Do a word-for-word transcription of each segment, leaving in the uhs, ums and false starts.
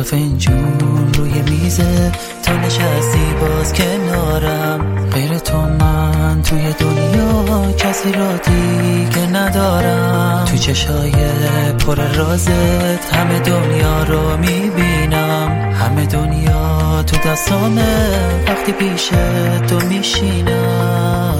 تا فنجون روی میزه، تا نشستی باز کنارم. غیر تو من توی دنیا کسی را دیگه ندارم. تو چشای پر رازت همه دنیا رو میبینم. همه دنیا تو دستامه وقتی پیش تو میشینم.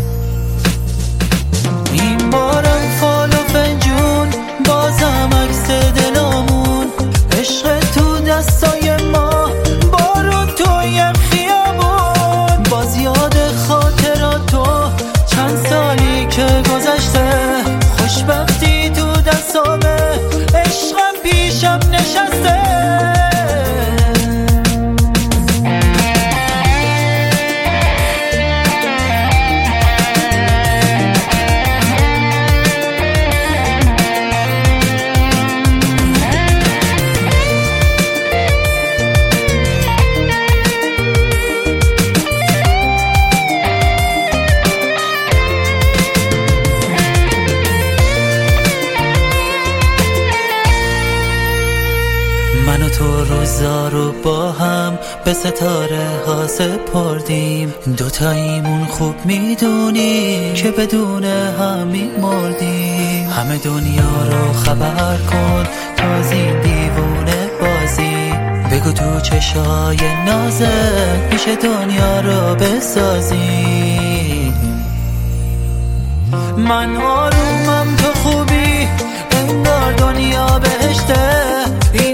این بارم فال و فنجون، بازم عکس دلامون. عشق تو دستای ما، بارون توی خیابون. باز یاد خاطراتو چند سالی که گذشته. خوشبختی تو دستامه، عشقم پیشم نشسته. من و تو روزا رو با هم به ستاره ها سپردیم. دوتاییمون خوب میدونیم که بدون هم میمردیم. همه دنیا رو خبر کن تا از این دیوونه بازی. بگو تو چشای نازت میشه دنیا رو بسازی. من آرومم تو خوبی، انگار دنیا بهشته.